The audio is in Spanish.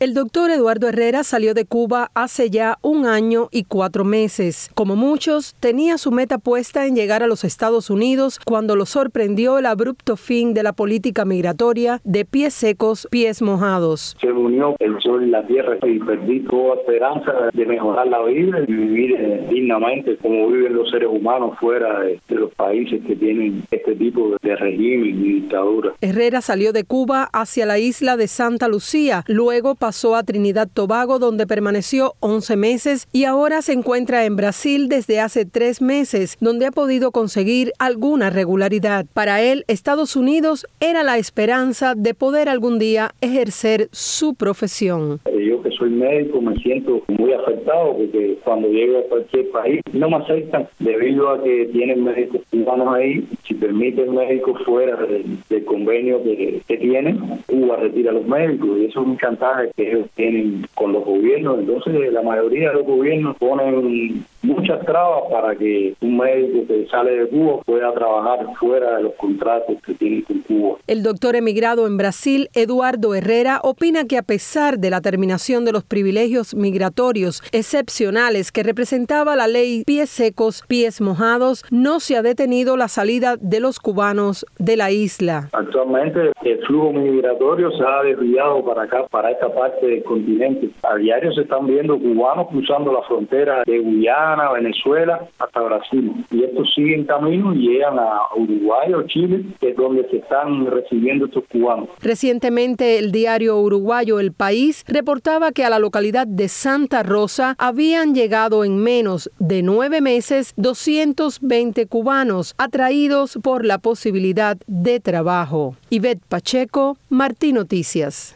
El doctor Eduardo Herrera salió de Cuba hace ya 1 año y 4 meses. Como muchos, tenía su meta puesta en llegar a los Estados Unidos cuando lo sorprendió el abrupto fin de la política migratoria de pies secos, pies mojados. Se unió el sol y la tierra y perdí toda esperanza de mejorar la vida y vivir dignamente como viven los seres humanos fuera de los países que tienen este tipo de régimen y dictadura. Herrera salió de Cuba hacia la isla de Santa Lucía, luego pasó a Trinidad Tobago, donde permaneció 11 meses y ahora se encuentra en Brasil desde hace 3 meses, donde ha podido conseguir alguna regularidad. Para él, Estados Unidos era la esperanza de poder algún día ejercer su profesión. Yo que soy médico me siento muy afectado porque cuando llego a cualquier país no me aceptan debido a que tienen médicos cubanos ahí. Si permiten médicos fuera del convenio que tienen, Cuba retira a los médicos y eso es un chantaje que ellos tienen con los gobiernos. Entonces la mayoría de los gobiernos ponen muchas trabas para que un médico que sale de Cuba pueda trabajar fuera de los contratos que tienen con Cuba. El doctor emigrado en Brasil, Eduardo Herrera, opina que a pesar de la terminación de los privilegios migratorios excepcionales que representaba la ley pies secos, pies mojados, no se ha detenido la salida de los cubanos de la isla. Actualmente el flujo migratorio se ha desviado para acá, para esta parte del continente. A diario se están viendo cubanos cruzando la frontera de Guyana, Venezuela, hasta Brasil. Y estos siguen camino y llegan a Uruguay o Chile, que es donde se están recibiendo estos cubanos. Recientemente, el diario uruguayo El País reportaba que a la localidad de Santa Rosa habían llegado en menos de 9 meses 220 cubanos atraídos por la posibilidad de trabajo. Ivette Pacheco, Martí Noticias.